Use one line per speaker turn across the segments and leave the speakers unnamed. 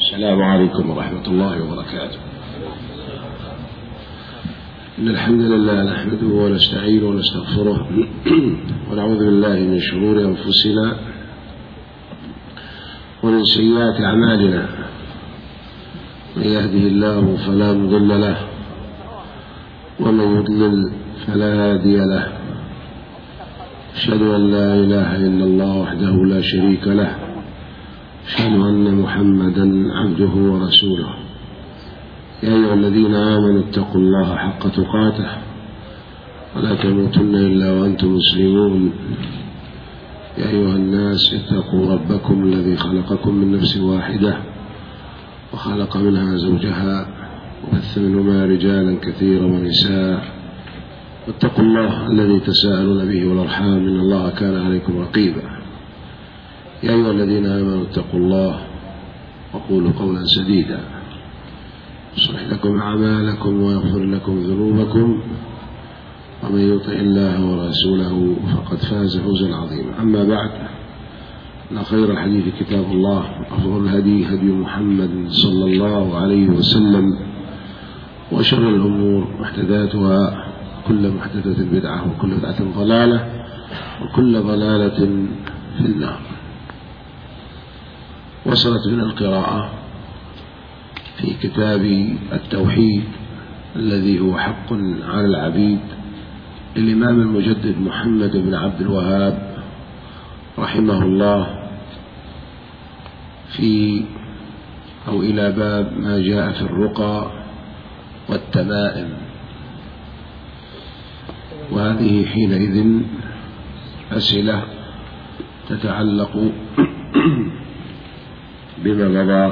السلام عليكم ورحمة الله وبركاته. إن الحمد لله نحمده ونستعينه ونستغفره ونعوذ بالله من شرور أنفسنا ومن سيئات أعمالنا. من يهده الله فلا مضل له ومن يضلل فلا هادي له. أشهد أن لا إله إلا الله وحده لا شريك له. أشهد أن محمدا عبده ورسوله. يا أيها الذين آمنوا اتقوا الله حق تقاته ولا تموتن إلا وأنتم مسلمون. يا أيها الناس اتقوا ربكم الذي خلقكم من نفس واحدة وخلق منها زوجها وبث منهما رجالا كثيرا ونساء واتقوا الله الذي تساءلون به والأرحام إن الله كان عليكم رقيبا. يا أيها الذين آمنوا اتقوا الله وقولوا قولا سديدا يصلح لكم أعمالكم ويغفر لكم ذنوبكم ومن يطع الله ورسوله فقد فاز فوزا عظيما. أما بعد، إن خير الحديث كتاب الله وأفضل الهدي هدي محمد صلى الله عليه وسلم وشر الأمور محدثاتها كل محدثة بدعة وكل بدعة ضلالة وكل ضلالة في النار. وصلت من القراءة في كتاب التوحيد الذي هو حق على العبيد للإمام المجدد محمد بن عبد الوهاب رحمه الله إلى باب ما جاء في الرقى والتمائم. وهذه حينئذ أسئلة تتعلق بما مضى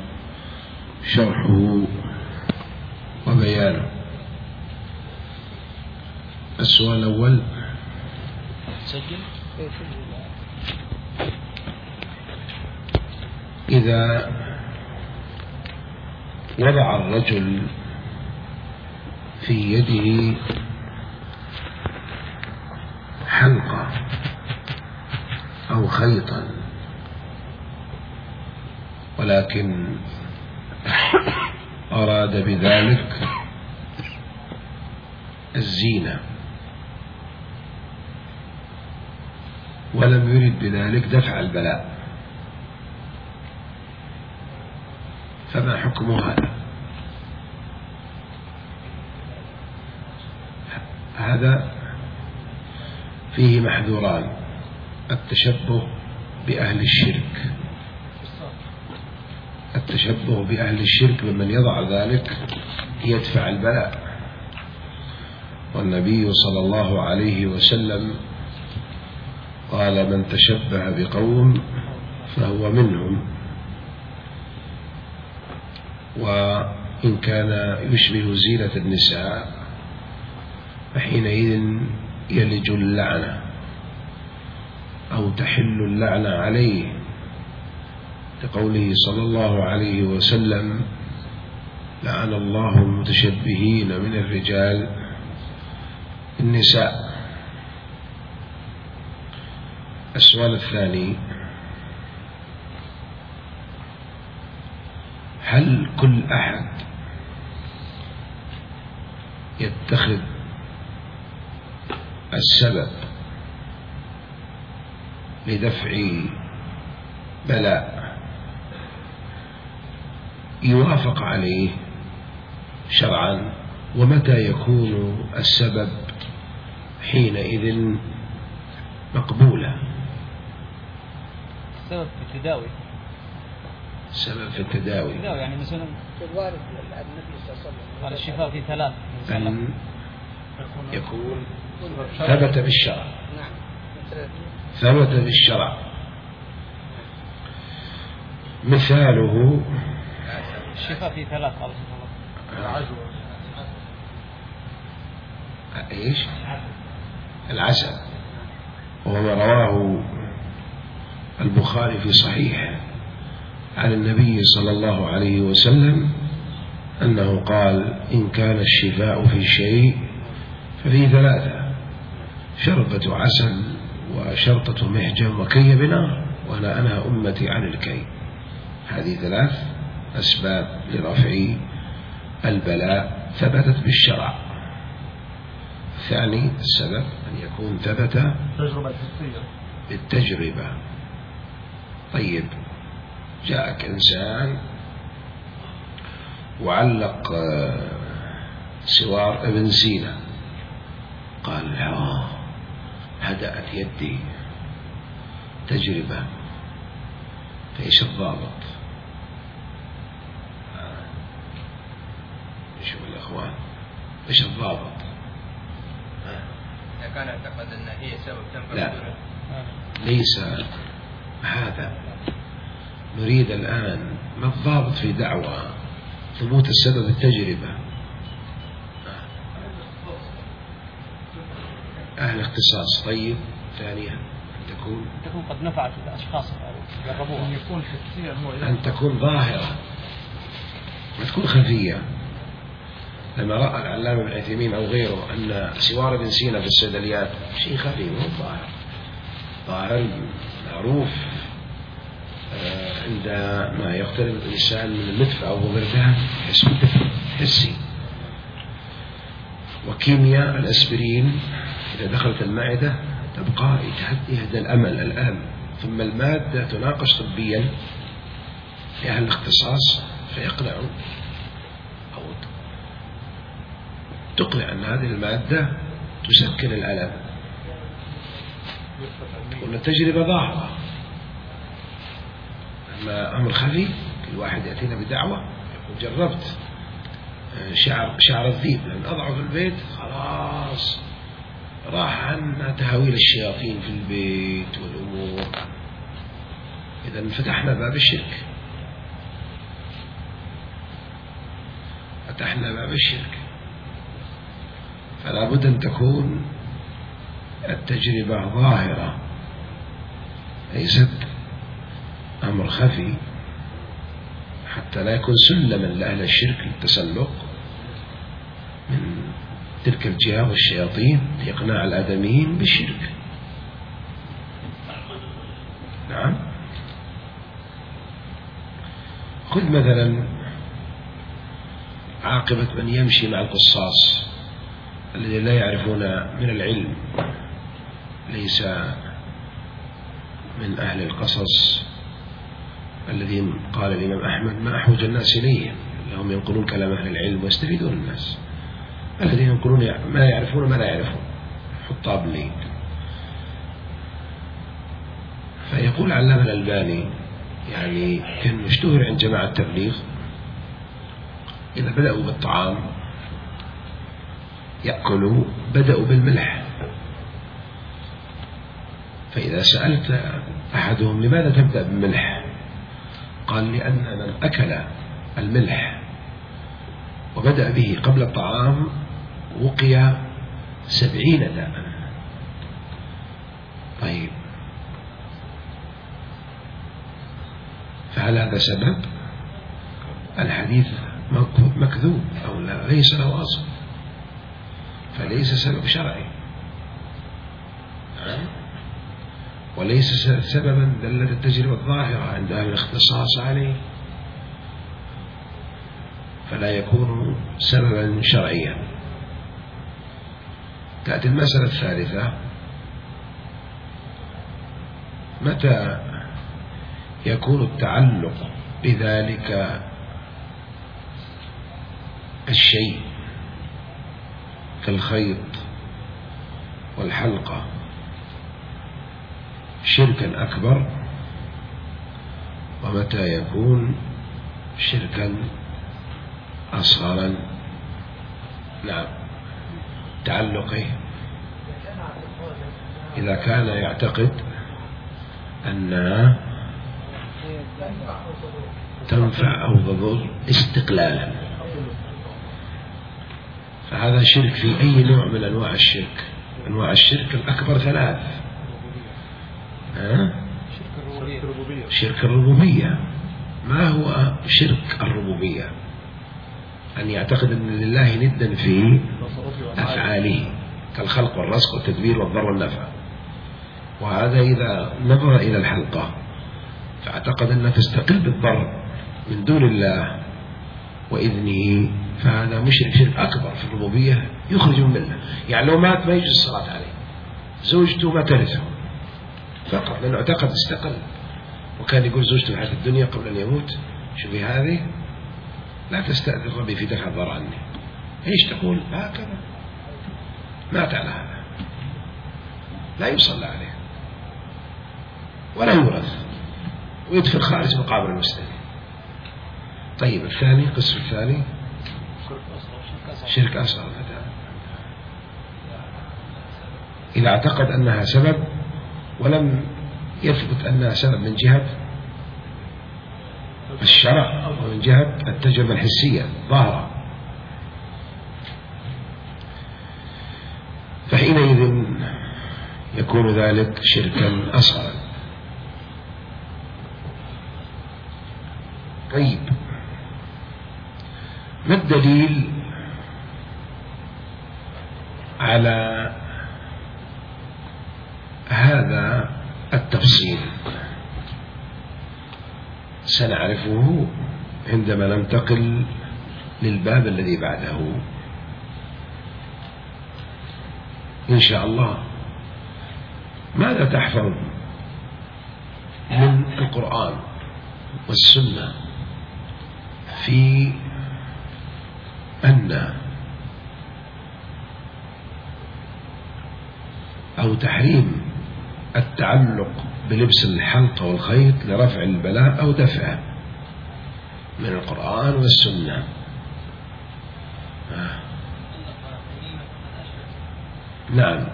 شرحه وبيانه. السؤال الأول: إذا وضع الرجل في يده حلقة أو خيطا ولكن أراد بذلك الزينة ولم يرد بذلك دفع البلاء، فما حكم هذا؟ هذا فيه محذوران: التشبه بأهل الشرك بمن يضع ذلك يدفع البلاء. والنبي صلى الله عليه وسلم قال: من تشبه بقوم فهو منهم. وإن كان يشبه زينة النساء فحينئذ يلج اللعنة أو تحل اللعنة عليه، لقوله صلى الله عليه وسلم: لعن الله المتشبهين من الرجال النساء. السؤال الثاني: هل كل أحد يتخذ السبب لدفع بلاء يوافق عليه شرعا؟ ومتى يكون السبب حينئذ مقبولا؟
السبب في التداوي.
يعني
مثلا الوارد النبي صلى الله عليه وسلم قال: الشفاء في ثلاث:
أن يكون ثبت بالشرع. ثبت بالشرع. مثاله
الشفاء في ثلاث:
ايش؟ العسل. وما رواه البخاري في صحيح عن النبي صلى الله عليه وسلم أنه قال: إن كان الشفاء في شيء ففي ثلاثة: شربة عسل وشرطة محجم وكي بنار وأنا أنهى أمتي عن الكي. هذه ثلاث أسباب لرفع البلاء ثبتت بالشرع. ثاني السبب أن يكون ثبت بالتجربة. طيب، جاءك إنسان وعلق سوار ابن سينا، قال هدأت يدي، تجربة. فإيش الضابط؟ شوف الأخوان، إيش الضابط؟
إذا كان اعتقد أن هي سبب تنفع.
لا، ليس هذا. نريد الآن ما الضابط في دعوة ثبوت السبب التجربة؟ أهل اختصاص. طيب، ثانيا أن
تكون قد نفعت الأشخاص جربوها. أن يكون حسيا، هو
أن تكون ظاهرة، ما تكون خفية. لما رأى العلامة ابن عثيمين أو غيره أن سوار ابن سينا في الصيدليات شيء خفي مو ظاهر، ظاهر معروف عندما يقترب الإنسان من النتف أو غيرها يحس بالدفء حسي. وكيمياء الأسبرين إذا دخلت المعدة تبقى يهدى الأمل الآن، ثم المادة تناقش طبيا لأهل الاختصاص فيقنعوا أو تقنع أن هذه المادة تسكن الألم، وأن التجربة ظاهرة. أما أمر خفي، كل واحد يأتينا بدعوة يقول جربت شعر الذيب لأن أضعه في البيت، خلاص راح عنا تهاويل الشياطين في البيت والأمور. إذا فتحنا باب الشرك، فتحنا باب الشرك. فلا بد أن تكون التجربة ظاهرة، ليست أمر خفي، حتى لا يكون سلما لأهل الشرك للتسلق من تلك الجهة والشياطين لإقناع الآدميين بالشرك. نعم. خذ مثلا عاقبة من يمشي مع القصاص الذين لا يعرفون من العلم، ليس من أهل القصص الذين قال الإمام أحمد ما أحوج الناس إليه، لهم ينقلون كلام أهل العلم ويستفيدون الناس، الذين ينقلون ما يعرفون ما لا يعرفون، حطاب الليل. فيقول علامة الألباني يعني كان مشتهر عند جماعة التبليغ إذا بدأوا بالطعام يأكلوا بدأوا بالملح، فإذا سألت أحدهم لماذا تبدأ بالملح؟ قال لأن من أكل الملح وبدأ به قبل الطعام وقي 70 داء. طيب، فهل هذا سبب؟ الحديث مكذوب أو لا، ليس له أصل، فليس سبب شرعي وليس سببا دلت التجربة الظاهرة عند أهل الاختصاص عليه، فلا يكون سببا شرعيا. تأتي المسألة الثالثة: متى يكون التعلق بذلك الشيء كالخيط والحلقة شركا أكبر، ومتى يكون شركا أصغرا؟ نعم، تعلقه إذا كان يعتقد أنها تنفع أو تضر استقلالا، فهذا شرك في أي نوع من أنواع الشرك. أنواع الشرك الأكبر 3: شرك الربوبية. ما هو شرك الربوبية؟ أن يعتقد أن لله ندا في أفعاله كالخلق والرزق والتدبير والضر والنفع، وهذا إذا نظر إلى الحلقة فاعتقد أنها تستقل بالضر من دون الله وإذنه فهذا مشرك شرك أكبر في الربوبية يخرج من الملة. يعني لو مات ما يجوز الصلاة عليه، زوجته ما ترثه فقط لأنه اعتقد استقل، وكان يقول زوجته في حياة الدنيا قبل أن يموت شوفي هذه لا تستأذن ربي في دفع الضر عني، ايش تقول هكذا، مات على هذا لا يصلى عليه ولا يورث ويدفن خارج مقابر المسلمين. طيب الثاني، القسم الثاني شرك أصغر. إذا اعتقد أنها سبب ولم يثبت أنها سبب من جهة الشرع ومن جهة التجربة الحسية ظاهرة، فحينئذ يكون ذلك شركا أصغرا. طيب ما الدليل على هذا التفصيل؟ سنعرفه عندما ننتقل للباب الذي بعده إن شاء الله. ماذا تحفظ من القرآن والسنة في أن أو تحريم التعلق بلبس الحلقة والخيط لرفع البلاء أو دفعه من القرآن والسنة؟ نعم،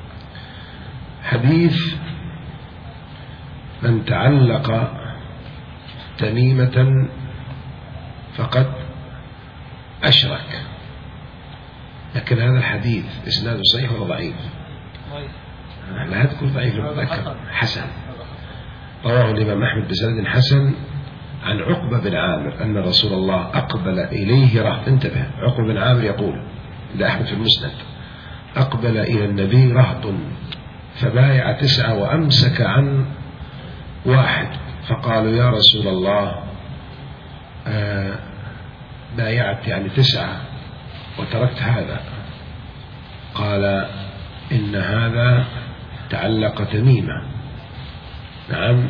حديث من تعلق تميمة فقد أشرك، لكن هذا الحديث إسناده صحيح ولا ضعيف؟ لا تكون ضعيف، متذكر حسن، رواه الإمام أحمد بسند حسن عن عقبة بن عامر أن رسول الله أقبل إليه رهط. انتبه، عقبة بن عامر يقول إذا أحمد في المسند أقبل إلى النبي رهط فبايع 9 وأمسك عن 1، فقالوا يا رسول الله بايعت يعني 9 وتركت هذا، قال إن هذا تعلق تميمة. نعم،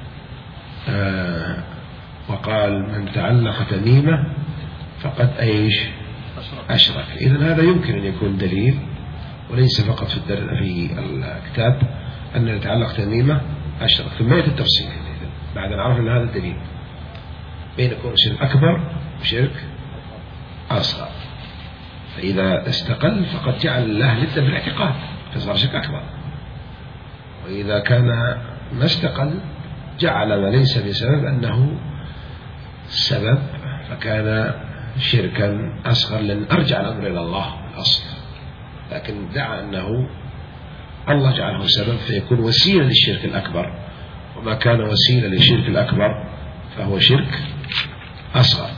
وقال من تعلق تميمة فقد أيش أشرك. إذن هذا يمكن أن يكون دليل وليس فقط في الكتاب أن يتعلق تميمة أشرك. ثم يأتي التفصيل بعد أن عرفنا هذا الدليل بين يكون شرك أكبر وشرك أصغر. فإذا استقل فقد جعل الله ندا في الاعتقاد فصار شرك أكبر، وإذا كان ما استقل جعل ما ليس بسبب أنه سبب فكان شركا أصغر، لأن أرجع الأمر إلى الله الأصل، لكن دعا أنه الله جعله سبب فيكون وسيلة للشرك الأكبر، وما كان وسيلة للشرك الأكبر فهو شرك أصغر.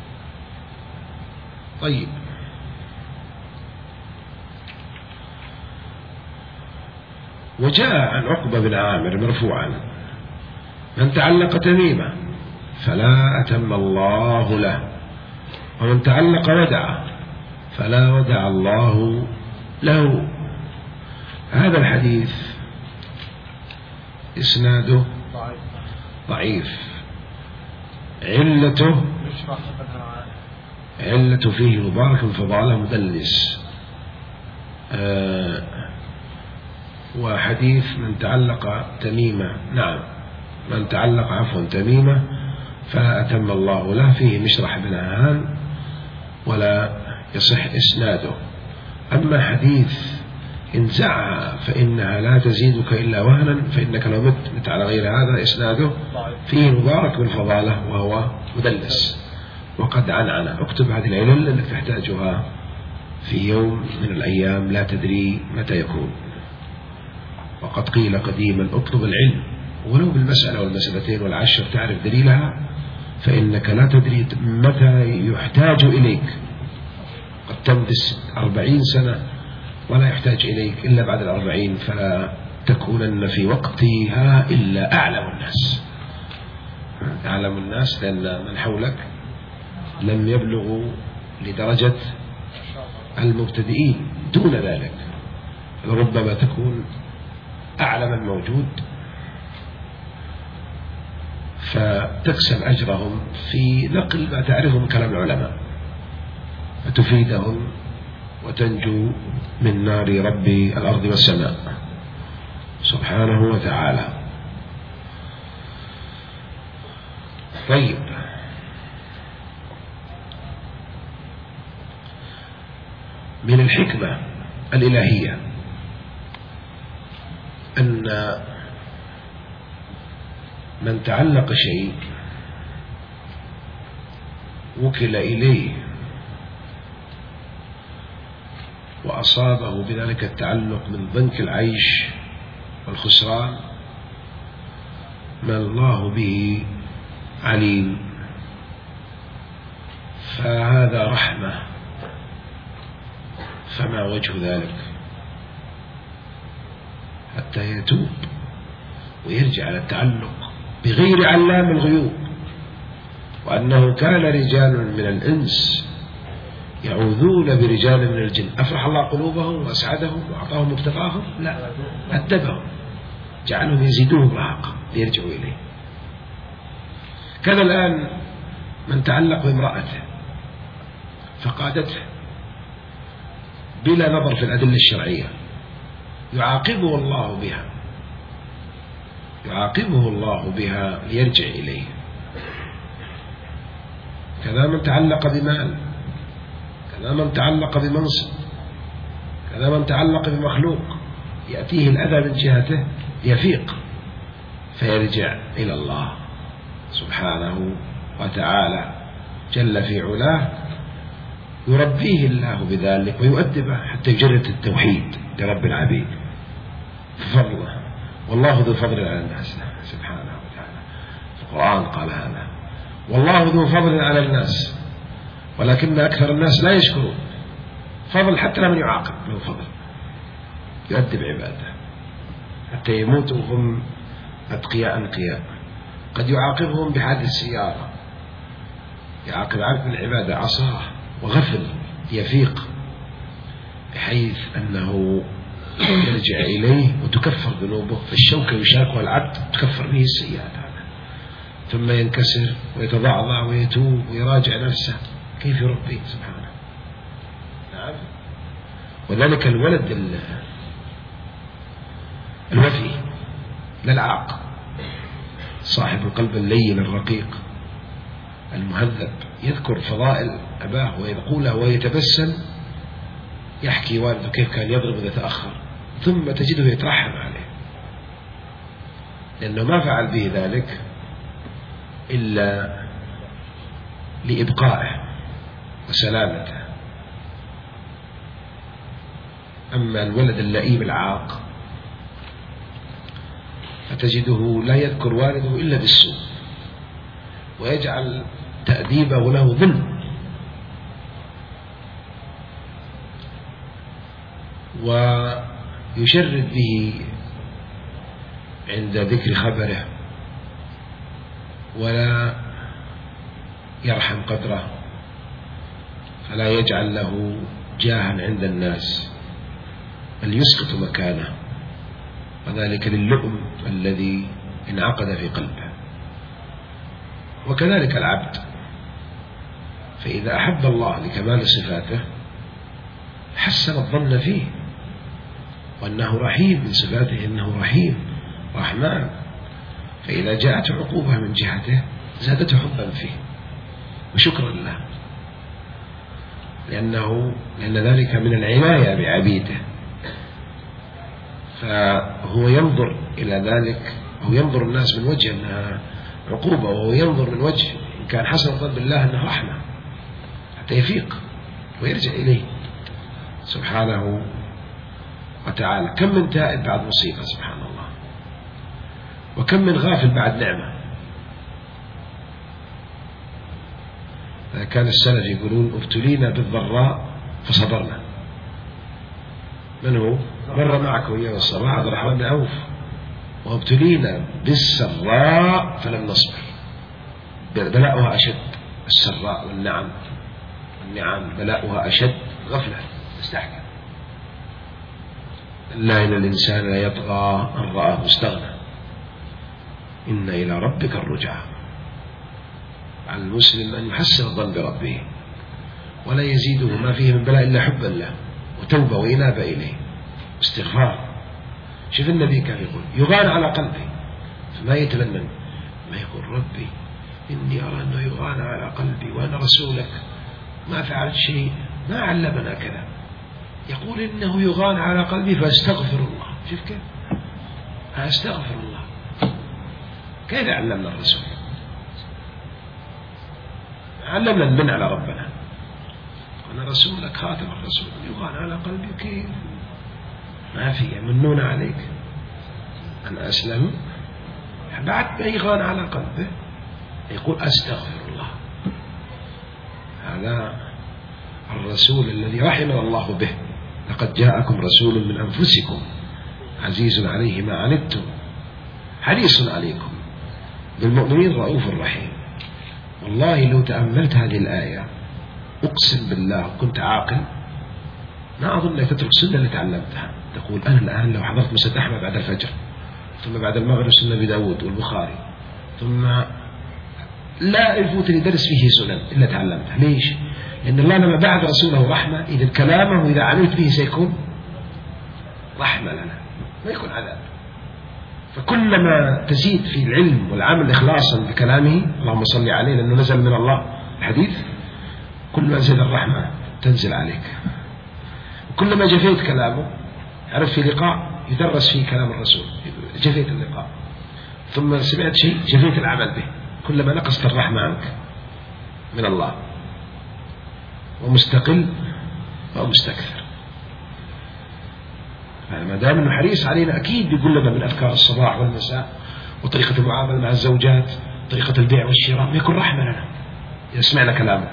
طيب وجاء عن عقبة بن عامر مرفوعا من تعلق تميمة فلا أتم الله له، ومن تعلق ودع فلا ودع الله له. هذا الحديث إسناده ضعيف، علة فيه مبارك فضاله مدلس، وحديث من تعلق تميمة، نعم من تعلق عفوا تميمة فلا أتم الله له، فيه مشرح بن هان ولا يصح إسناده. أما حديث إن زعها فإنها لا تزيدك إلا وهنا فإنك لو مت على غير هذا إسناده فيه مبارك بالفضالة وهو مدلس وقد عنعن. اكتب هذه العلل التي تحتاجها في يوم من الأيام لا تدري متى يكون. وقد قيل قديما اطلب العلم ولو بالمسألة والمسألتين والعشر تعرف دليلها، فإنك لا تدري متى يحتاج إليك. قد تمضي 40 سنة ولا يحتاج إليك إلا بعد 40، فلا تكونن في وقتها إلا أعلم الناس. يعلم الناس، لأن من حولك لم يبلغوا لدرجة المبتدئين، دون ذلك ربما تكون أعلم الموجود، فتكسب أجرهم في نقل ما تعرفه من كلام العلماء، فتفيدهم وتنجو من نار رب الأرض والسماء سبحانه وتعالى. طيب، من الحكمة الإلهية أن من تعلق شيء وكل إليه وأصابه بذلك التعلق من ضنك العيش والخسران، ما الله به عليم، فهذا رحمة، فما وجه ذلك حتى يتوب ويرجع على التعلق بغير علام الغيوب، وأنه كان رجال من الإنس يعوذون برجال من الجن، أفرح الله قلوبهم وأسعدهم وأعطاهم مبتغاهم؟ لا، أدبهم، جعلهم يزيدوهم رهقا ليرجعوا إليه. كان الآن من تعلق بامرأته فقادته بلا نظر في الأدلة الشرعية، يعاقبه الله بها، يعاقبه الله بها ليرجع إليه. كذا من تعلق بمال، كذا من تعلق بمنصب، كذا من تعلق بمخلوق، يأتيه الأذى من جهته يفيق فيرجع إلى الله سبحانه وتعالى جل في علاه، يربيه الله بذلك ويؤدبه حتى يجرد التوحيد لرب العبيد بفضله. والله ذو فضل على الناس سبحانه وتعالى، في القرآن قال هذا، والله ذو فضل على الناس ولكن أكثر الناس لا يشكرون. فضل حتى لمن يعاقب له فضل، يؤدب عباده حتى يموتوا هم أتقياء أنقياء. قد يعاقبهم بحادث السيارة، يعاقب عبد العبادة عصاه وغفل يفيق، بحيث أنه يرجع إليه وتكفر ذنوبه، فالشوكة يشاكها العبد تكفر به السيئات، ثم ينكسر ويتضعضع ويتوب ويراجع نفسه كيف يربيه سبحانه. نعم. وذلك الولد الوفي للعاق، صاحب القلب اللين الرقيق المهذب، يذكر فضائل أباه ويقوله ويتبسم، يحكي والده كيف كان يضرب إذا تأخر، ثم تجده يترحم عليه، لأنه ما فعل به ذلك إلا لإبقائه وسلامته. أما الولد اللئيم العاق فتجده لا يذكر والده إلا بالسوء، ويجعل تأديبه له ظلم، ويشرد به عند ذكر خبره، ولا يرحم قدره، فلا يجعل له جاها عند الناس، بل يسقط مكانه، وذلك للؤم الذي انعقد في قلبه. وكذلك العبد، فإذا أحب الله لكمال صفاته حسن الظن فيه، وأنه رحيم، من صفاته أنه رحيم رحمن، فإذا جاءت عقوبة من جهته زادته حبا فيه وشكرا له، لأن ذلك من العناية بعبيده، فهو ينظر إلى ذلك، هو ينظر الناس من وجه أنها عقوبة، وهو ينظر من وجه إن كان حسن الظن بالله أنه رحمة، حتى يفيق ويرجع إليه سبحانه وتعالى. كم من تائب بعد مصيبة سبحان الله، وكم من غافل بعد نعمة. كان السلف يقولون ابتلينا بالضراء فصبرنا. من هو؟ مر معكم يا الصباح عبد الرحمن بن عوف، وابتلينا بالسراء فلم نصبر. بلاؤها أشد، السراء والنعم بلاؤها أشد، غفلة تستحكم. إلا إن الإنسان لا يطغى أن رآه استغنى، إن إلى ربك الرجعى. على المسلم أن يحسن الظن بربه ولا يزيده ما فيه من بلاء إلا حبا له وتوبة وإنابة إليه واستغفار. شوف النبي كان يقول يغان على قلبي، فما يتلمن، ما يقول ربي إني أرى أنه يغان على قلبي وأنا رسولك ما فعلت شيء، ما علمنا كذا. يقول إنه يغان على قلبي فاستغفر الله. شوف كيف أستغفر الله، كيف علمنا الرسول؟ علمنا المن على ربنا، أنا رسولك خاتم الرسول، يغان على قلبي كيف؟ ما في يمنون عليك أن أسلم بعد ما يغان على قلبه يقول أستغفر الله. هذا الرسول الذي رحمنا الله به. لقد جاءكم رسول من أنفسكم عزيز عليه ما عنتم حريص عليكم بالمؤمنين رؤوف رحيم. والله لو تأملت هذه الآية أقسم بالله كنت عاقل ما أظن أنك تترك السنة اللي تعلمتها. تقول أنا الآن لو حضرت مسجد أحمد بعد الفجر ثم بعد المغرب سنة أبي داود والبخاري ثم لا يفوتني درس فيه سنن إلا تعلمتها. ليش؟ لأن الله لما بعد رسوله رحمة، إذا كلامه إذا عملت به سيكون رحمة لنا ما يكون عذاب. فكلما تزيد في العلم والعمل إخلاصا بكلامه اللهم صل عليه لأنه نزل من الله الحديث، كل ما زاد الرحمة تنزل عليك. كلما جفيت كلامه، عرف في لقاء يدرس فيه كلام الرسول جفيت اللقاء، ثم سمعت شيء جفيت العمل به، كلما نقصت الرحمة عنك من الله. ومستقل ومستكثر. ما دام انه حريص علينا اكيد بيقول لنا من اذكار الصباح والمساء وطريقة المعاملة مع الزوجات، طريقة البيع والشراء، ما يكون رحمة لنا إذا سمعنا كلامه.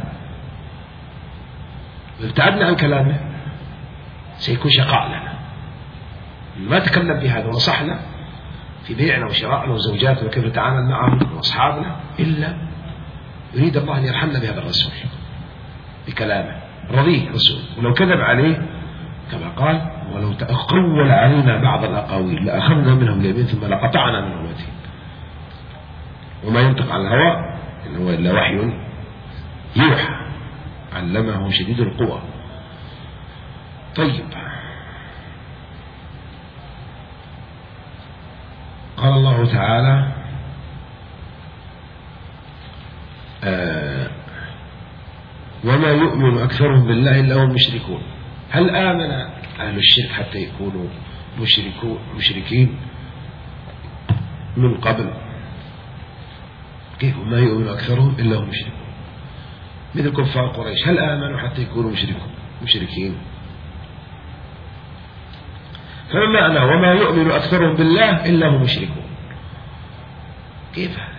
وإذا ابتعدنا عن كلامه سيكون شقاء لنا. ما تكلم بهذا ونصحنا في بيعنا وشرائنا وزوجاتنا وكيف نتعامل معهم وأصحابنا، إلا يريد الله أن يرحمنا بهذا الرسول بكلامه. رضيه رسول، ولو كذب عليه كما قال ولو تأقول علينا بعض الأقاويل لأخذنا منهم اليمين ثم لقطعنا منهم الوتين. وما ينطق عن الهوى إن هو إلا وحي يوحى علمه شديد القوى. طيب، قال الله تعالى وما يؤمن أكثرهم بالله إلا هم مشركون. هل آمن أهل الشرك حتى يكونوا مشركين من قبل؟ كيف وما يؤمن أكثرهم إلا هم مشركون؟ مثل كفار قريش هل آمنوا حتى يكونوا مشركين؟ فما معنى وما يؤمن أكثرهم بالله إلا هم مشركون؟ كيف هذا؟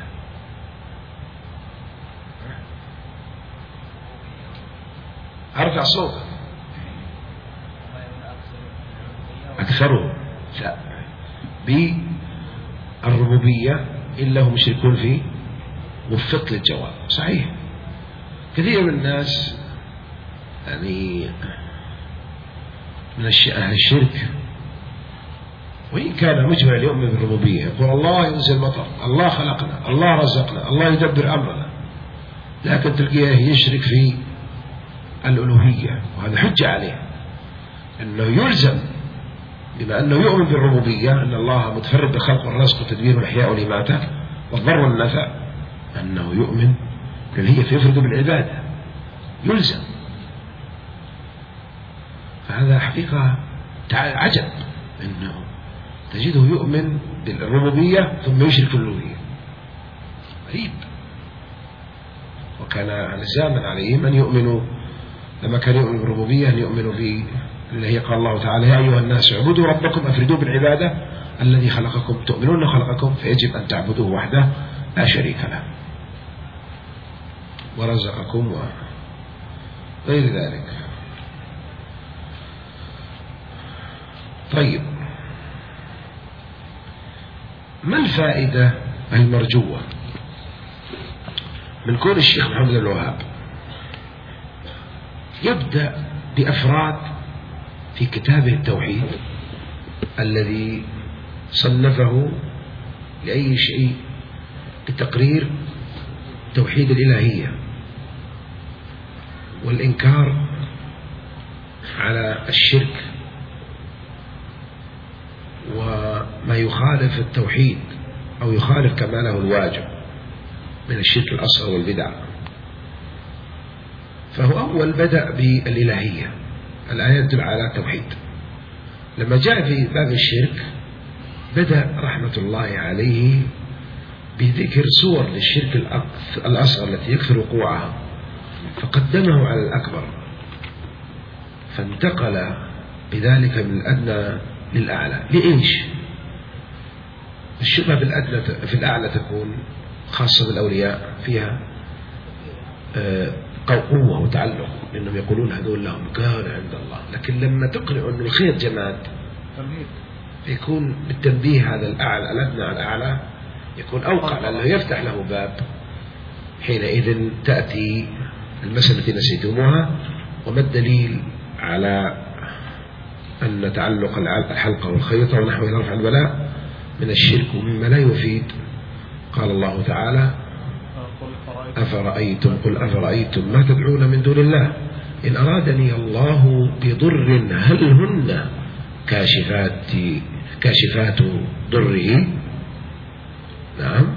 أرفع صوت أكثرهم بالربوبية إلا هم مشركون فيه. وفقت للجواب صحيح. كثير من الناس يعني من أهل الشرك وإن كان مجمع يؤمن بالربوبية يقول الله ينزل المطر، الله خلقنا، الله رزقنا، الله يدبر أمرنا، لكن تلقيه يشرك في الألوهية. وهذا حجة عليه أنه يلزم بما أنه يؤمن بالربوبية أن الله متفرد بالخلق والرزق والتدبير والإحياء والإماتة والضر والنفع، أنه يؤمن بالألوهية فيفرد بالعبادة يلزم. فهذا حقيقة عجب أنه تجده يؤمن بالربوبية ثم يشرك في الألوهية، غريب. وكان لزاما عليهم أن يؤمنوا لما كان يؤمن بالربوبية أن يؤمنوا اللي هي قال الله تعالى يا أيها الناس اعبدوا ربكم أفردوا بالعبادة الذي خلقكم تؤمنون خلقكم فيجب أن تعبدوه وحده لا شريك له ورزقكم وغير ذلك. طيب، ما الفائدة المرجوة من كون الشيخ محمد بن الوهاب يبدأ بأفراد في كتابه التوحيد الذي صنفه لأي شيء لتقرير توحيد الإلهية والإنكار على الشرك وما يخالف التوحيد أو يخالف كماله الواجب من الشرك الأصغر والبدع. فهو أول بدأ بالإلهية، الآيات تدل على التوحيد. لما جاء في باب الشرك بدأ رحمة الله عليه بذكر صور للشرك الأصغر التي يكثر وقوعها فقدمه على الأكبر، فانتقل بذلك من الأدنى للأعلى. لإيش؟ الشبهة في الأعلى تكون خاصة بالأولياء، فيها قوة وتعلق، لأنهم يقولون هذول لهم مكان عند الله. لكن لما تقنع أن الخير جماد يكون بالتنبيه هذا الأدنى على الأعلى يكون أوقع، لأنه يفتح له باب. حينئذ تأتي المسألة التي نسيتموها: وما الدليل على أن تعلق الحلقة والخيطة ونحو رفع البلاء من الشرك ومما لا يفيد؟ قال الله تعالى: قل أفرأيتم ما تدعون من دون الله إن أرادني الله بضر هل هن كاشفات ضره. نعم،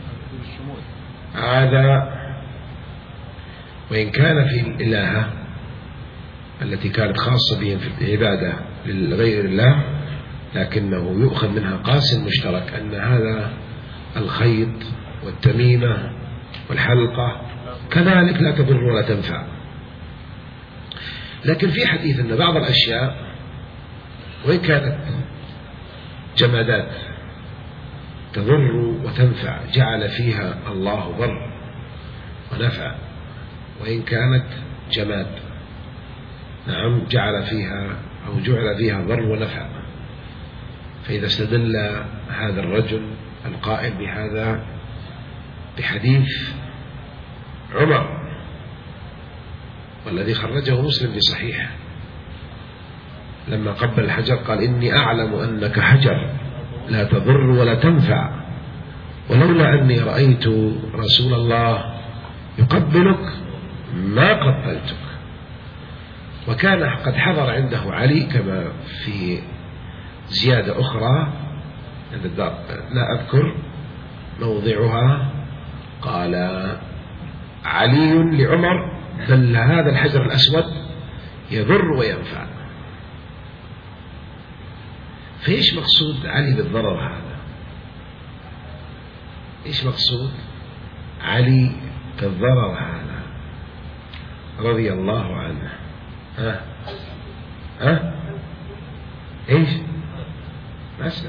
هذا وإن كان في الإلهة التي كانت خاصة بهم في العبادة لغير الله، لكنه يؤخذ منها قاسم مشترك أن هذا الخيط والتميمة والحلقة كذلك لا تضر ولا تنفع. لكن في حديث أن بعض الأشياء وإن كانت جمادات تضر وتنفع جعل فيها الله ضر ونفع، وإن كانت جماد نعم جعل فيها ضر ونفع. فإذا استدل هذا الرجل القائل بهذا بحديث عمر والذي خرجه مسلم بصحيح لما قبل الحجر قال: إني أعلم أنك حجر لا تضر ولا تنفع، ولولا أني رأيت رسول الله يقبلك ما قبلتك. وكان قد حضر عنده علي كما في زيادة أخرى لا أذكر موضعها، قال علي لعمر: بل هذا الحجر الأسود يضر وينفع. فإيش مقصود علي بالضرر هذا؟ إيش مقصود علي بالضرر هذا رضي الله عنه؟ إيش؟ ما أسمع.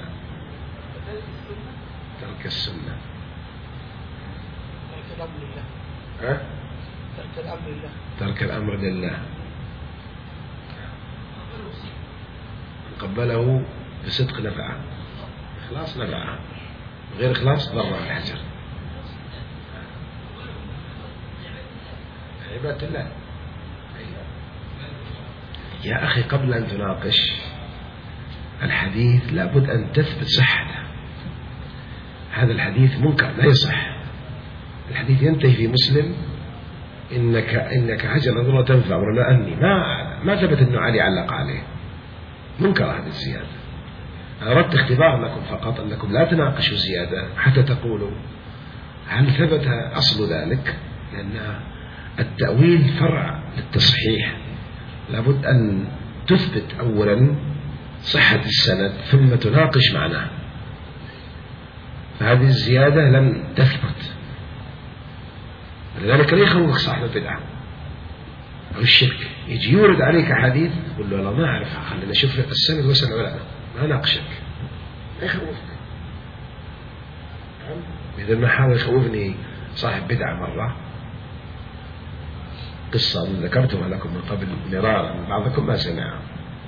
ترك السنة، ترك الأمر لله، قبله بصدق نفعه، إخلاص نفعه، غير إخلاص ضر الحجر. عبادة الله. يا أخي قبل أن تناقش الحديث لابد أن تثبت صحته. هذا الحديث منكر لا يصح. الحديث ينتهي في مسلم: إنك حجر ضر وتنفع، ولا أني ما ثبت أنه علي علق عليه. منكر هذه الزيادة. أنا أردت اختبار لكم فقط أنكم لا تناقشوا زيادة حتى تقولوا هل ثبت أصل ذلك، لأن التأويل فرع للتصحيح. لابد أن تثبت أولا صحة السند ثم تناقش معناه. فهذه الزيادة لم تثبت، لذلك لا يخوفك صاحب البدعة أو الشرك يجي يورد عليك حديث تقول له: لا ما أعرف، خلينا نشوف السند وسند ولا ما ناقشك. لا يخوفك. إذا ما حاول يخوفني صاحب بدعة مرة، قصة ذكرتها لكم من قبل مرارا، بعضكم ما سمعها،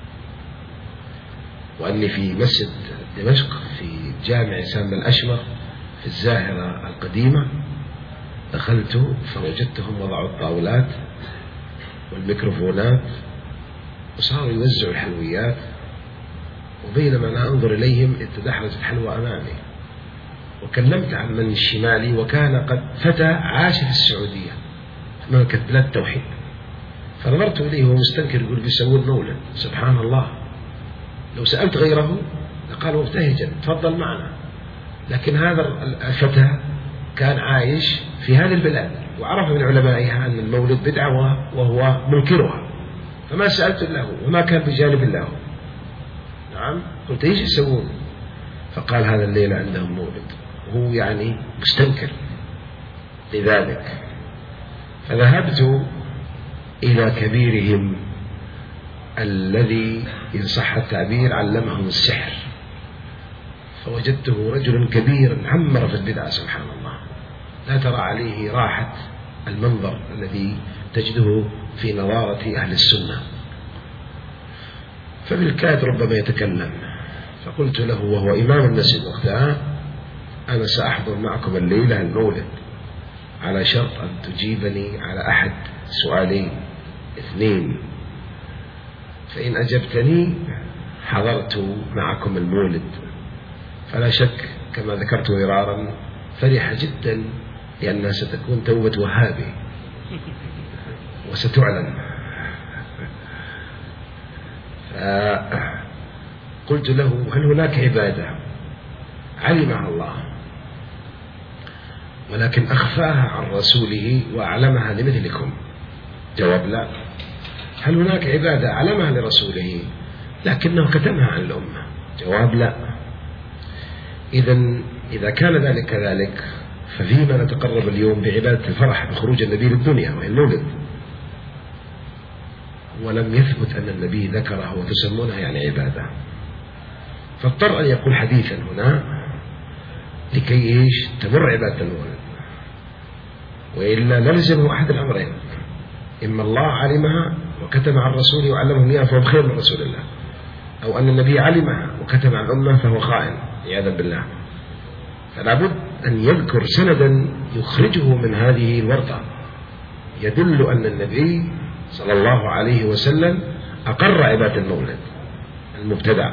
وأني في مسجد دمشق في جامع سام الأشمر في الزاهرة القديمة دخلت فوجدتهم وضعوا الطاولات والميكروفونات وصاروا يوزعوا الحلويات، وبينما أنا أنظر إليهم تدحرجت الحلوى أمامي، وكلمت عن من شمالي وكان قد فتى عاش في السعودية مملكة بلاد التوحيد، فنظرت إليه وهو مستنكر يقول بيسوون مولد. سبحان الله، لو سألت غيره لقال مبتهجا تفضل معنا، لكن هذا الفتى كان عايش في هذه البلاد وعرف من علمائها أن المولد بدعة وهو منكرها، فما سألت له وما كان بجانب له. نعم، قلت ايش يسوون؟ فقال هذا الليلة عندهم مولد، وهو يعني مستنكر لذلك. فذهبت إلى كبيرهم الذي إن صح التعبير علمهم السحر، فوجدته رجلا كبيرا عمر في البدعة سبحان الله، لا ترى عليه راحة المنظر الذي تجده في نظارة أهل السنة، فبالكاد ربما يتكلم. فقلت له وهو إمام المسجد وقتها أنا سأحضر معكم الليلة المولد على شرط أن تجيبني على أحد سؤالين اثنين، فإن أجبتني حضرت معكم المولد. فلا شك كما ذكرت مرارا فرح جدا لأنها ستكون توبة وهابي وستعلن. فقلت له هل هناك عبادة علمها الله ولكن أخفاها عن رسوله وأعلمها لمثلكم؟ جواب لا. هل هناك عبادة علمها لرسوله لكنه كتمها عن الأمة؟ جواب لا. إذا كان ذلك كذلك ففيما نتقرب اليوم بعبادة الفرح بخروج النبي للدنيا وهي المولد، ولم يثبت أن النبي ذكره وتسمونها يعني عبادة، فاضطر أن يقول حديثا هنا لكي تمر عبادة المولد، وإلا نلزم أحد الأمرين: إما الله علمها وكتم عن رسوله وعلمه إياها فهو خير من رسول الله، أو أن النبي علمها وكتم عن الأمة فهو خائن عياذا بالله. فلا بد أن يذكر سندا يخرجه من هذه الورطة يدل أن النبي صلى الله عليه وسلم أقر عبادة المولد المبتدع،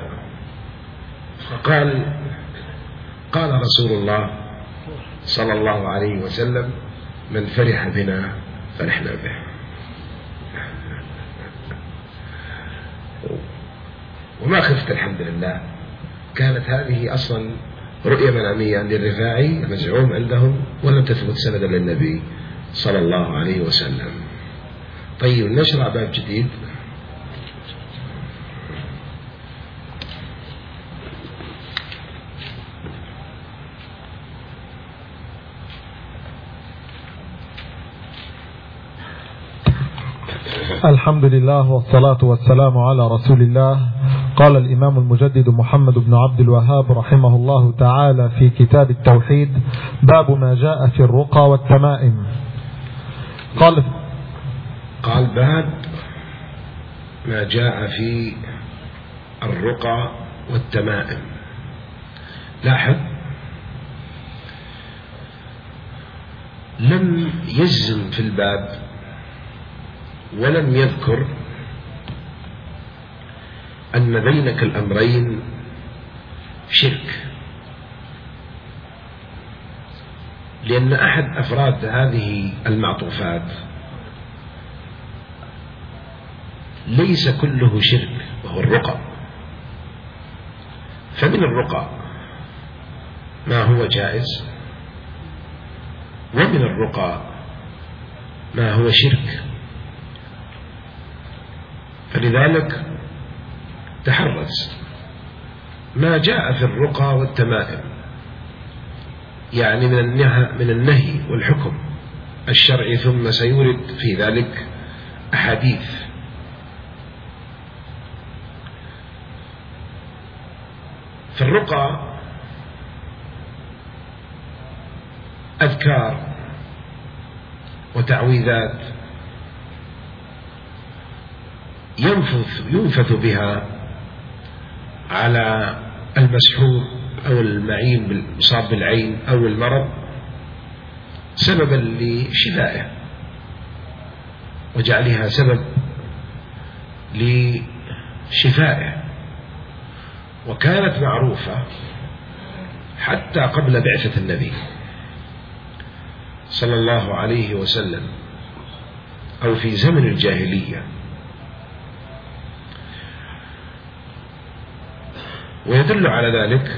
فقال قال رسول الله صلى الله عليه وسلم من فرح بنا فرحنا به. وما خفت الحمد لله، كانت هذه أصلا رؤية منامية عند الرفاعي المزعوم عندهم ولم تثبت سندا للنبي صلى الله عليه وسلم. طيب نشرع باب جديد.
الحمد لله والصلاة والسلام على رسول الله. قال الإمام المجدد محمد بن عبد الوهاب رحمه الله تعالى في كتاب التوحيد: باب ما جاء في الرقى والتمائم. قال
باب ما جاء في الرقى والتمائم. لاحظ لم يجزم في الباب ولم يذكر أن بينك الأمرين شرك، لأن أحد أفراد هذه المعطوفات ليس كله شرك وهو الرقى. فمن الرقى ما هو جائز، ومن الرقى ما هو شرك. فلذلك تحرز ما جاء في الرقى والتمائم، يعني من النهي والحكم الشرعي، ثم سيورد في ذلك أحاديث. في الرقى أذكار وتعويذات ينفث بها على المسحور أو المعين بالمصاب بالعين أو المرض، سببا لشفائه وجعلها سبب لشفائه، وكانت معروفة حتى قبل بعثة النبي صلى الله عليه وسلم أو في زمن الجاهلية. ويدل على ذلك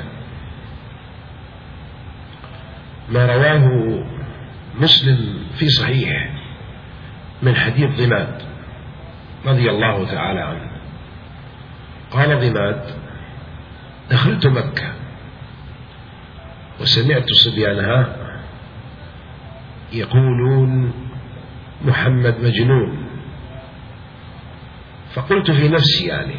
ما رواه مسلم في صحيح من حديث ضماد رضي الله تعالى عنه. قال ضماد: دخلت مكة وسمعت صبيانها يقولون محمد مجنون، فقلت في نفسي يعني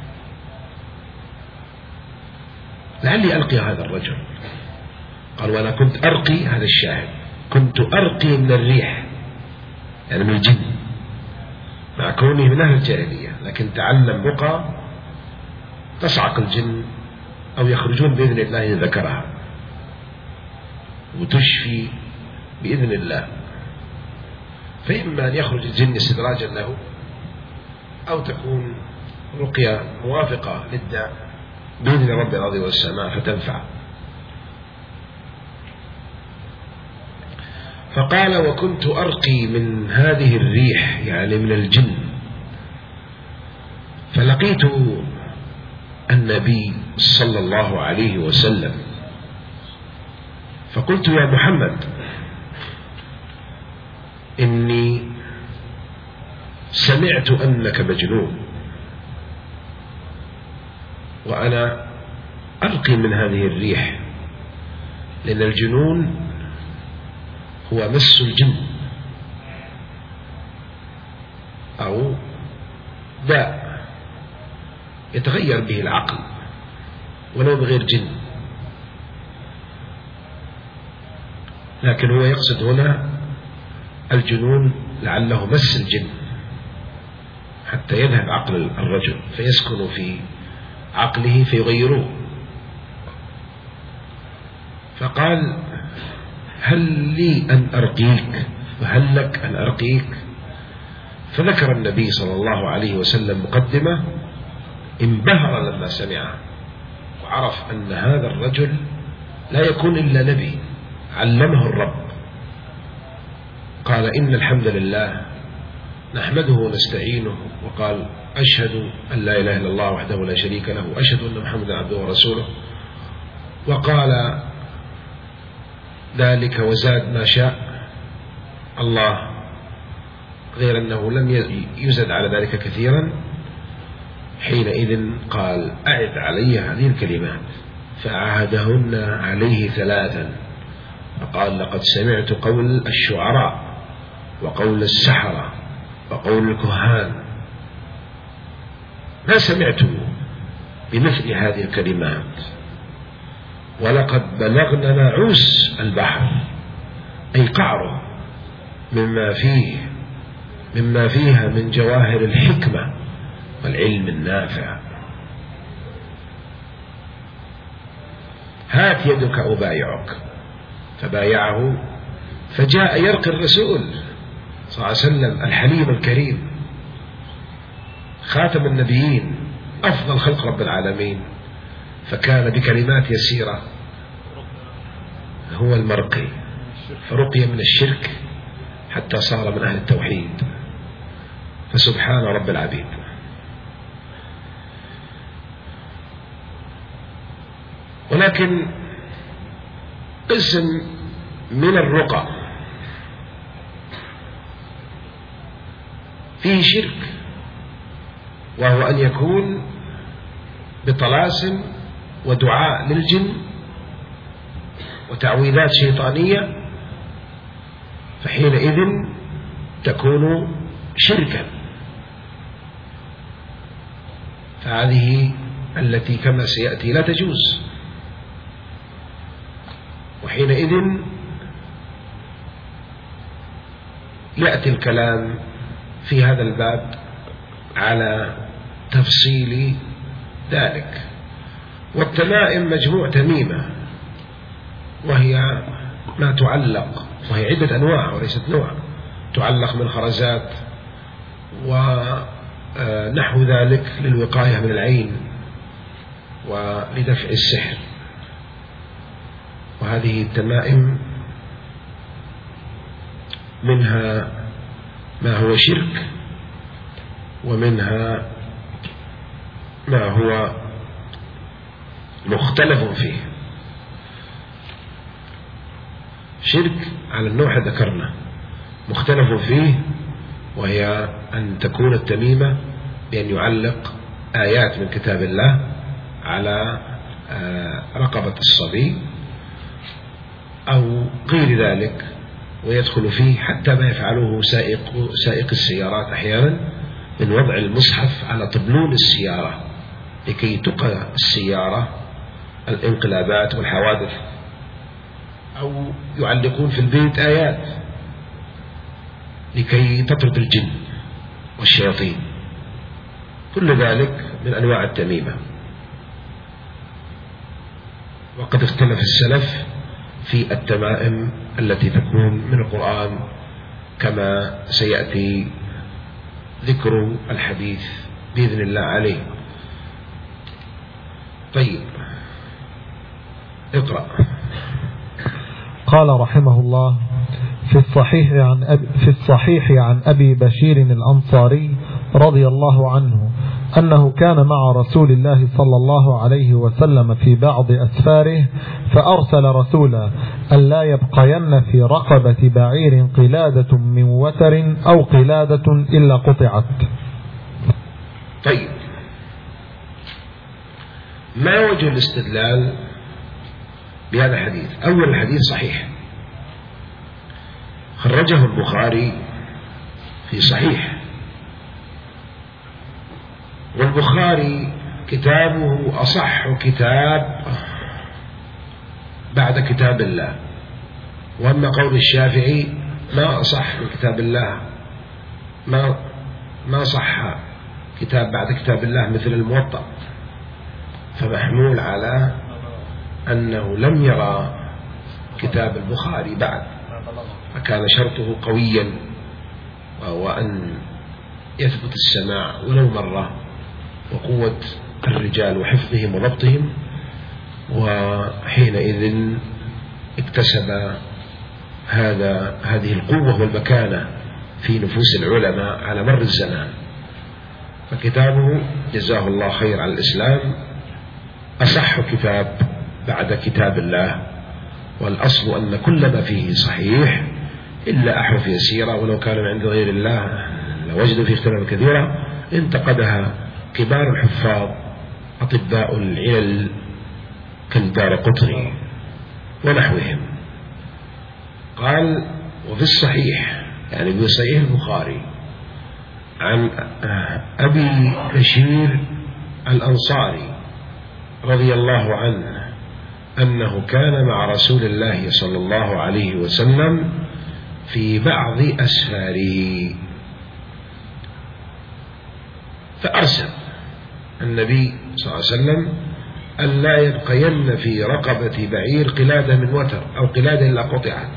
لعلي ألقي هذا الرجل. قال: وأنا كنت أرقي، هذا الشاهد، كنت أرقي من الريح، يعني من الجن، مع كونه من أهل الجاهلية، لكن تعلم رقى تصعق الجن أو يخرجون بإذن الله إن ذكرها، وتشفي بإذن الله. فإما أن يخرج الجن استدراجا له، أو تكون رقية موافقة للداء بإذن رب الأرض والسماء فتنفع. فقال: وكنت أرقي من هذه الريح، يعني من الجن، فلقيت النبي صلى الله عليه وسلم فقلت: يا محمد، إني سمعت أنك مجنون، وأنا أرقي من هذه الريح، لأن الجنون هو مس الجن أو داء يتغير به العقل ولو بغير جن، لكن هو يقصد هنا الجنون لعله مس الجن حتى يذهب عقل الرجل فيسكن في عقله فيغيروه. فقال: هل لي أن أرقيك؟ وهل لك أن أرقيك؟ فذكر النبي صلى الله عليه وسلم مقدمة، انبهر لما سمعها وعرف أن هذا الرجل لا يكون إلا نبي علمه الرب. قال: إن الحمد لله نحمده ونستعينه، وقال: أشهد أن لا إله إلا الله وحده لا شريك له، وأشهد أن محمدا عبده ورسوله. وقال ذلك وزاد ما شاء الله، غير أنه لم يزد على ذلك كثيرا. حينئذ قال: أعد علي هذه الكلمات، فعهدهن عليه 3. فقال: لقد سمعت قول الشعراء وقول السحرة وقول الكهان، ما سمعت بمثل هذه الكلمات، ولقد بلغنا نعوس البحر، أي قعره، مما فيها من جواهر الحكمة والعلم النافع. هات يدك أبايعك. فبايعه، فجاء يرقي الرسول صلى الله عليه وسلم الحليم الكريم خاتم النبيين أفضل خلق رب العالمين، فكان بكلمات يسيرة هو المرقي، فرقي من الشرك حتى صار من أهل التوحيد. فسبحان رب العبيد. ولكن قسم من الرقى فيه شرك، وهو أن يكون بطلاسم ودعاء للجن وتعويذات شيطانية، فحينئذ تكون شركا. فهذه التي كما سيأتي لا تجوز. وحينئذ يأتي الكلام في هذا الباب على تفصيل ذلك. والتمائم مجموع تميمة، وهي ما تعلق وهي عدة أنواع وليست نوع، تعلق من خرزات ونحو ذلك للوقاية من العين ولدفع السحر. وهذه التمائم منها ما هو شرك ومنها ما هو مختلف فيه. شرك على النوع ذكرنا، مختلف فيه وهي أن تكون التميمة بأن يعلق آيات من كتاب الله على رقبة الصبي أو غير ذلك، ويدخل فيه حتى ما يفعله سائق السيارات أحيانا من وضع المصحف على طبلون السيارة لكي تقى السيارة الانقلابات والحوادث، أو يعلقون في البيت آيات لكي تطرد الجن والشياطين. كل ذلك من أنواع التميمة. وقد اختلف السلف في التمائم التي تكون من القرآن كما سيأتي ذكر الحديث بإذن الله عليه. طيب اقرأ.
قال رحمه الله: في الصحيح عن أبي بشير الأنصاري رضي الله عنه أنه كان مع رسول الله صلى الله عليه وسلم في بعض أسفاره، فأرسل رسولا ألا يبقين في رقبة بعير قلادة من وتر أو قلادة إلا قطعت.
طيب، ما وجه الاستدلال بهذا الحديث؟ أول الحديث صحيح، خرجه البخاري في صحيح، والبخاري كتابه أصح كتاب بعد كتاب الله. وأما قول الشافعي ما أصح من كتاب الله، ما صح كتاب بعد كتاب الله مثل الموطأ، فمحمول على أنه لم يرى كتاب البخاري بعد، فكان شرطه قويا، وهو أن يثبت السماع ولو مرة، وقوة الرجال وحفظهم وضبطهم، وحينئذ اكتسب هذه القوة والمكانة في نفوس العلماء على مر الزمان. فكتابه جزاه الله خير على الإسلام أصح كتاب بعد كتاب الله. والأصل أن كل ما فيه صحيح إلا أحرف يسيرة، ولو كان من عند غير الله لوجدوا فيه اختلافا كثيرا انتقدها كبار الحفاظ أطباء العلل كالدارقطني ونحوهم. قال: وفي الصحيح، يعني في صحيح البخاري، عن أبي بشير الأنصاري رضي الله عنه أنه كان مع رسول الله صلى الله عليه وسلم في بعض أسفاره، فأرسل النبي صلى الله عليه وسلم ألا يبقين في رقبة بعير قلادة من وتر أو قلادة إلا قطعت.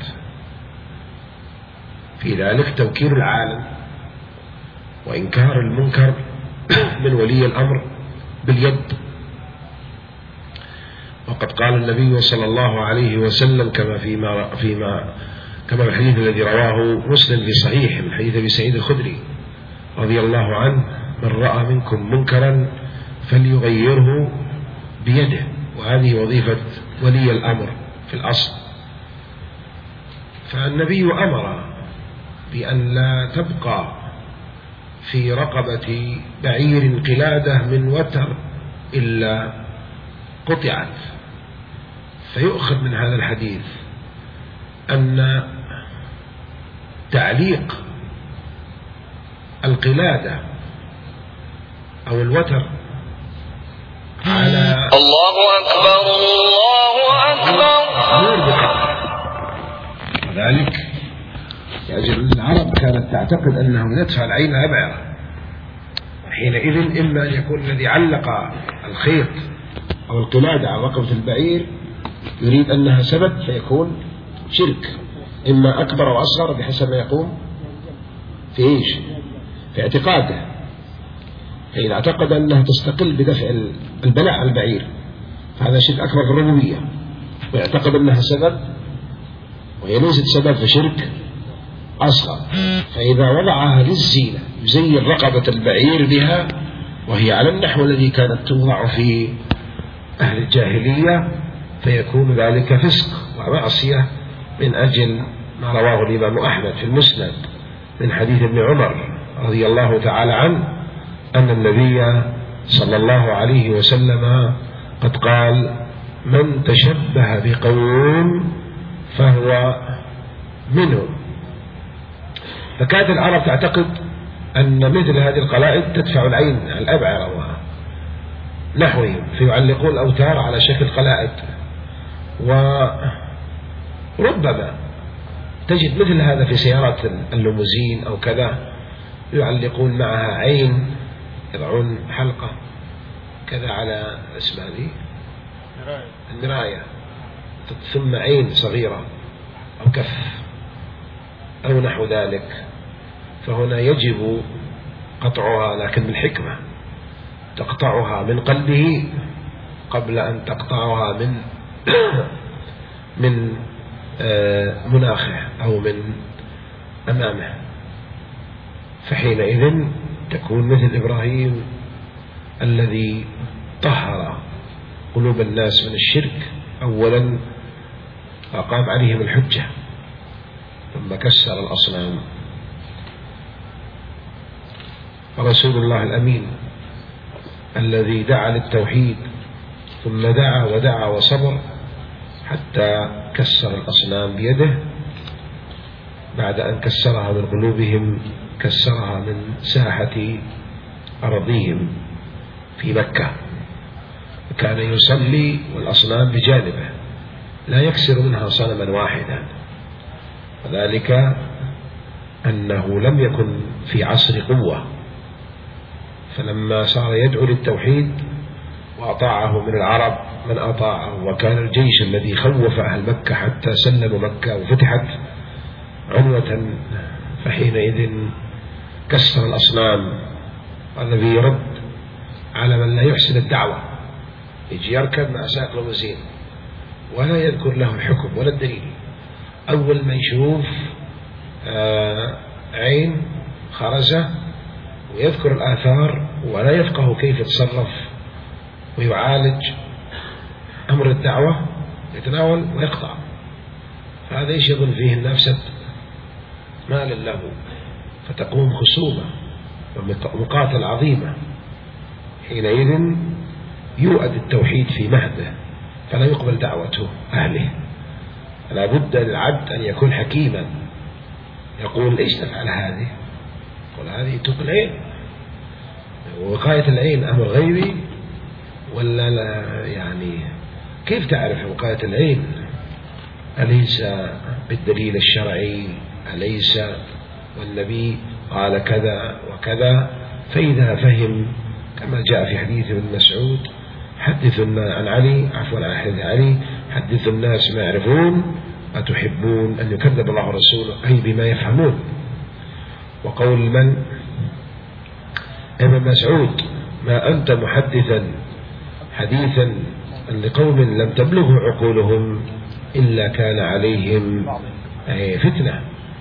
في ذلك توكيل العالم وإنكار المنكر من ولي الأمر باليد. وقد قال النبي صلى الله عليه وسلم كما في الحديث الذي رواه مسلم في صحيح من حديث أبي سعيد الخدري رضي الله عنه: من رأى منكم منكرا فليغيره بيده. وهذه وظيفة ولي الأمر في الأصل. فالنبي أمر بأن لا تبقى في رقبة بعير قلادة من وتر إلا قطعت. فيؤخذ من هذا الحديث أن تعليق القلادة أو الوتر على
الله أكبر الله أكبر.
وذلك يجب العرب كانت تعتقد أنه يدفع العين أبعر، حينئذ إما أن يكون الذي علق الخيط أو القلادة على رقبة البعير يريد أنها سبت فيكون شرك، إما أكبر أو أصغر بحسب ما يقوم في إيش؟ في اعتقاده. فإذا اعتقد أنها تستقل بدفع البلاء على البعير فهذا شرك أكبر في الربوبية، ويعتقد أنها سبب وهي ليست سبب فشرك أصغر. فإذا وضعها للزينة يزين رقبة البعير بها وهي على النحو الذي كانت توضع في أهل الجاهلية فيكون ذلك فسق ومعصية، من أجل ما رواه الإمام أحمد في المسند من حديث ابن عمر رضي الله تعالى عنه أن النبي صلى الله عليه وسلم قد قال: من تشبه بقوم فهو منهم. فكانت العرب تعتقد أن مثل هذه القلائد تدفع العين على الأبعرة ونحوهم، فيعلقون الأوتار على شكل قلائد. وربما تجد مثل هذا في سيارات الليموزين أو كذا، يعلقون معها عين، يضعون حلقة كذا على اسمها ذي المراية، ثم عين صغيرة أو كف أو نحو ذلك. فهنا يجب قطعها، لكن بالحكمة، تقطعها من قلبه قبل أن تقطعها من مناخه أو من أمامه، فحينئذ تكون مثل إبراهيم الذي طهر قلوب الناس من الشرك أولا أقام عليهم الحجة ثم كسر الأصنام. رسول الله الأمين الذي دعا للتوحيد ثم دعا ودعا وصبر حتى كسر الأصنام بيده، بعد أن كسرها من قلوبهم كسرها من ساحة أرضهم في مكة. كان يصلي والأصنام بجانبه لا يكسر منها صنما واحدا، وذلك أنه لم يكن في عصر قوة، فلما صار يدعو للتوحيد وأطاعه من العرب من أطاعه، وكان الجيش الذي خوف أهل مكة حتى سلموا مكة وفتحت عنوة، فحينئذ كسر الأصنام. الذي يرد على من لا يحسن الدعوة، يجي يركب مع سائق ليموزين ولا يذكر له الحكم ولا الدليل، أول ما يشوف عين خرزة ويذكر الآثار ولا يفقه كيف يتصرف ويعالج أمر الدعوة يتناول ويقطع. هذا إيش يظن فيه النفس مال له، فتقوم خصومة ومقاتلة عظيمة. حينئذ يؤد التوحيد في مهده فلا يقبل دعوته أهله. فلا بد للعبد أن يكون حكيما، يقول إيش تفعل هذه؟ يقول هذه تقل العين، وقاية العين أمر غيبي ولا لا؟ يعني كيف تعرف وقاية العين؟ أليس بالدليل الشرعي؟ أليس والنبي قال كذا وكذا؟ فإذا فهم كما جاء في حديث ابن مسعود: حدثنا عن علي، عفوا عن حديث علي، حدث الناس ما يعرفون أتحبون أن يكذب الله ورسوله، أي بما يفهمون. وقول من؟ ابن مسعود: ما أنت محدثا حديثا لقوم لم تبلغ عقولهم إلا كان عليهم فتنة.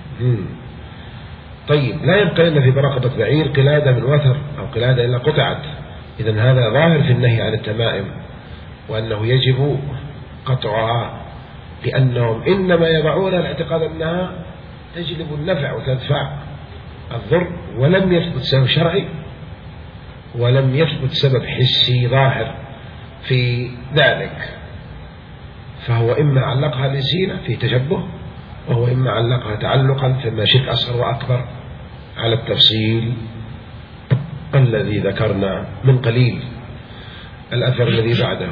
طيب، لا يبقى لنا في برقبة بعير قلادة من وثر أو قلادة إلا قطعت. إذن هذا ظاهر في النهي عن التمائم، وأنه يجب قطعها، لأنهم إنما يضعون الاعتقاد أنها تجلب النفع وتدفع الضر، ولم يثبت سبب شرعي ولم يثبت سبب حسي ظاهر في ذلك. فهو إما علقها للزينة في تشبه، وهو إما علقها تعلقا فيما شرك أصغر وأكبر على التفصيل الذي ذكرنا من قليل. الأثر الذي بعده: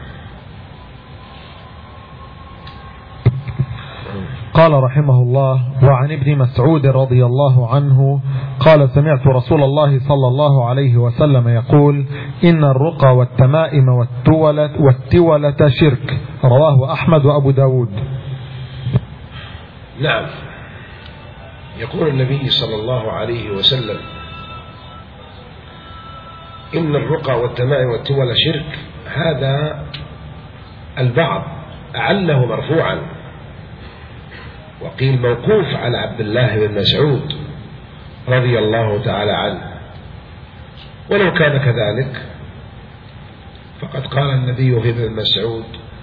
قال رحمه الله: وعن ابن مسعود رضي الله عنه قال: سمعت رسول الله صلى الله عليه وسلم يقول: إن الرقى والتمائم والتولة شرك. رواه أحمد وأبو داود.
نعم. يقول النبي صلى الله عليه وسلم إن الرقى والتمائم والتولى شرك. هذا البعض أعله مرفوعا، وقيل موقوف على عبد الله بن مسعود رضي الله تعالى عنه. ولو كان كذلك فقد قال النبي في ابن مسعود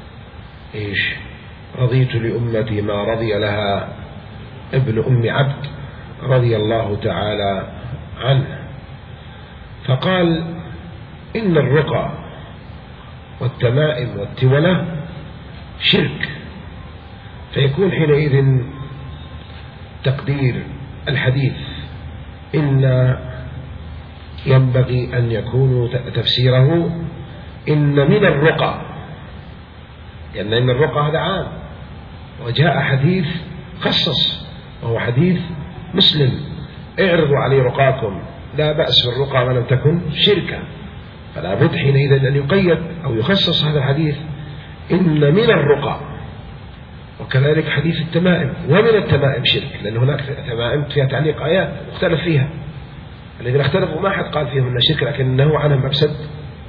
رضيت لأمتي ما رضي لها ابن أم عبد رضي الله تعالى عنه. فقال إن الرقى والتمائم والتولى شرك. فيكون حينئذ تقدير الحديث إن ينبغي أن يكون تفسيره إن من الرقى، لأن إن الرقى هذا عام، وجاء حديث خصص وهو حديث مسلم اعرضوا علي رقاكم لا بأس في الرقى ما لم تكن شركا. فلا بد حينئذ أن يقيد أو يخصص هذا الحديث إن من الرقى. وكذلك حديث التمائم، ومن التمائم شرك، لأن هناك تمائم فيها تعليق آيات مختلف فيها، الذين اختلفوا ما أحد قال فيهم أنه شرك، لكنه عنهم مفسد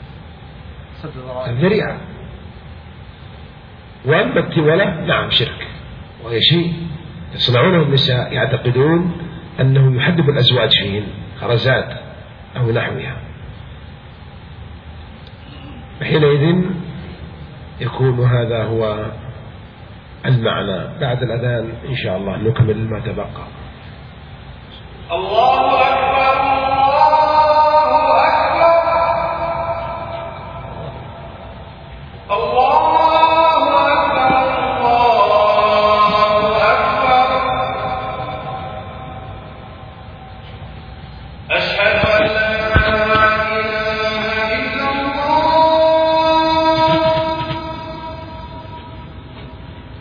الذريعة. وأما التولى نعم شرك، وهي شيء يصنعونه النساء يعتقدون أنه يحبب الأزواج فيهن خرزات أو نحوها. حينئذ يكون هذا هو المعنى. بعد الأذان إن شاء الله نكمل ما تبقى.
الله